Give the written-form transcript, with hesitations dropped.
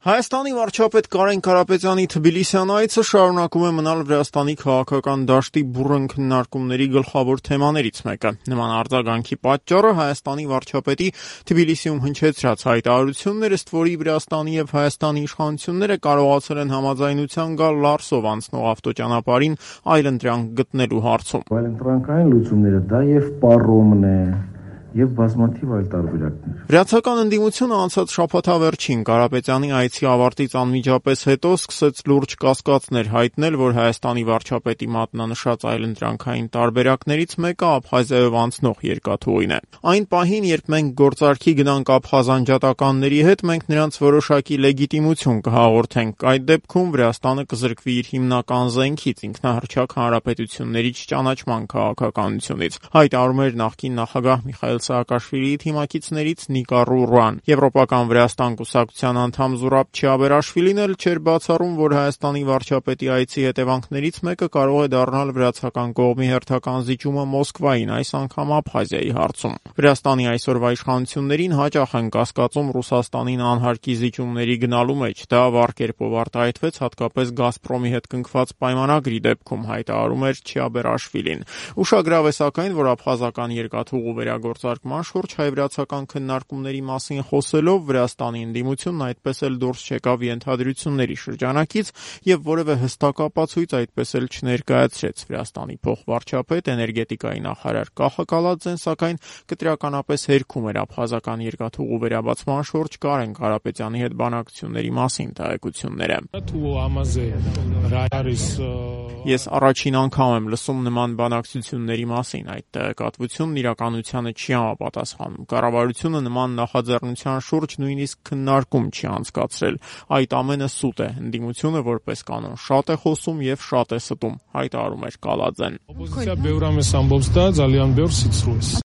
Հայաստանի վարչապետ Կարեն Կարապետյանի Թբիլիսյան այցը շարունակում է մնալ Վրաստանի քաղաքական դաշտի բուռն քննարկումների գլխավոր թեմաներից մեկը։ Նման արձագանքի պատճառը Հայաստանի վարչապետի Թբիլիսիում հնչեցրած հայտարարություններ, ըստ որի Վրաստանի եւ Հայաստանի իշխանությունները կարողացել են համաձայնության գալ Լարսով անցնող ավտոճանապարհին այլընտրանք գտնելու հարցում։ Այլընտրանքային լուծումները դա եւ պարոմն է եւ բազմաթիվ այլ տարբերակներ։ Վրացական ընդդիմությունը անցած շաբաթավերջին Կարապետյանի այցի ավարտից անմիջապես հետո սկսեց լուրջ կասկածներ հայտնել, որ Հայաստանի վարչապետի մատնանշած այլընտրանքային տարբերակներից մեկը Աբխազիայով անցնող երկաթուղին է։ Այն պահին, երբ մենք գործարքի գնանք աբխազանջատականների հետ, մենք նրանց որոշակի լեգիտիմություն կհաղորդենք։ Այդ դեպքում Վրաստանը կզրկվի իր հիմնական զենքից, ինքնահռչակ հանրապետությունների չճանաչման քաղաքականությունից, հայտարարում էր նախկին նախագահ Միխայիլ Սաակաշվիլիի թիմակիցներից Նիկա Ռուրան։ Եվրոպական Վրաստան կուսակցության անդամ Զուրաբ Չիաբերաշվիլին էլ չէր բացառում, որ Հայաստանի վարչապետի այցի հետևանքներից մեկը կարող է դառնալ վրացական կողմի հերթական զիջումը Մոսկվային, այս անգամ Աբխազիայի հարցում։ Վրաստանի այսօրվա իշխանություններին հաճախ են կասկածում Ռուսաստանին անհարկի զիջումների գնալու մեջ։ Դա վառ կերպով արտահայտվեց հատկապես Գազպրոմի հետ կնքված պայմանագրի դեպքում, հայտարարում էր Չիաբերաշվիլին։ Ուշագրավ է սակայն, որ աբխազական երկաթուղու վերագործարկման շուրջ հայ-վրացական քննարկումների մասին խոսելով Վրաստանի ընդդիմությունն այդպես էլ դուրս չեկավ ենթադրությունների շրջանակից եւ որևէ հստակ ապացույց այդպես էլ չներկայացրեց։ Վրաստանի փոխվարչապետ, էներգետիկայի նախարար Կախա Կալաձեն սակայն կտրականապես հերքում էր աբխազական երկաթուղու վերաբացման շուրջ Կարեն Կարապետյանի հետ բանակցությունների մասին տեղեկությունները։ Ես առաջին անգամ եմ լսում նման բանակցությունների մասին, այդ տեղեկատվությունն իրականությանը չի համապատասխանում։ Կառավարությունը նման նախաձեռնության շուրջ նույնիսկ քննարկում չի անցկացրել։ Այդ ամենը սուտ է։ Ընդդիմությունը որպես կանոն շատ է խոսում եւ շատ է ստում, հայտարարում էր Կալաձեն։